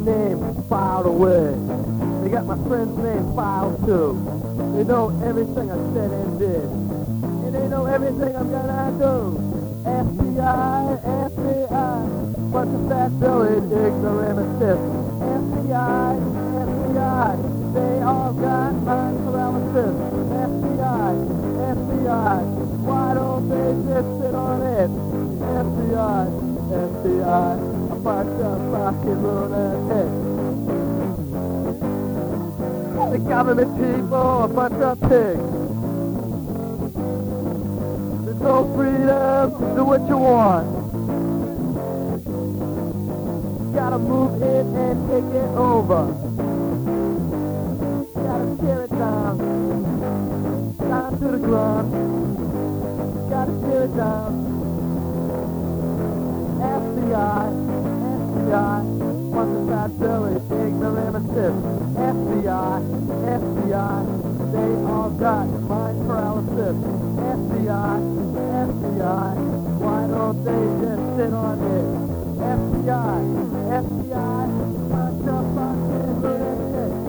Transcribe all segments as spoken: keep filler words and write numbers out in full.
name filed away. They got my friend's name filed too. They know everything I said and did. And they know everything I'm gonna do. F B I, F B I, bunch of fat silly ignoramuses. F B I, F B I, they all got mind paralysis. F B I, F B I, why don't they just sit on it? F B I, F B I, a bunch of fucking lunatics. The government people, a bunch of pigs. There's no freedom, do what you want. Gotta move in and take it over. Gotta tear it down, down to the ground. Gotta tear it down. F B I, F B I, bunch of fat silly ignoramuses. F B I, F B I, they all got mind paralysis. F B I, F B I, why don't they just sit on it? F B I, F B I, bunch of fucking lunatics.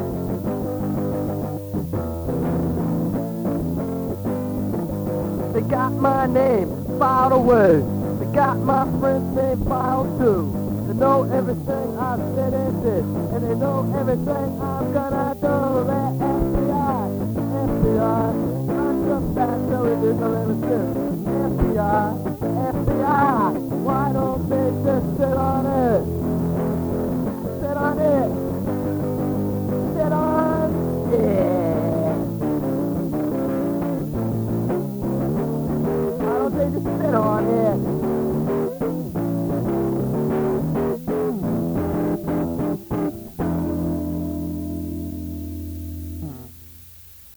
They got my name filed away. They got my friend's name filed too. They know everything I've said and did. And they know everything I'm gonna do. They're F B I, F B I, bunch of fat silly ignoramuses. F B I, F B I, why don't they just sit on it? Sit on it. Sit on it. Why don't they just sit on it?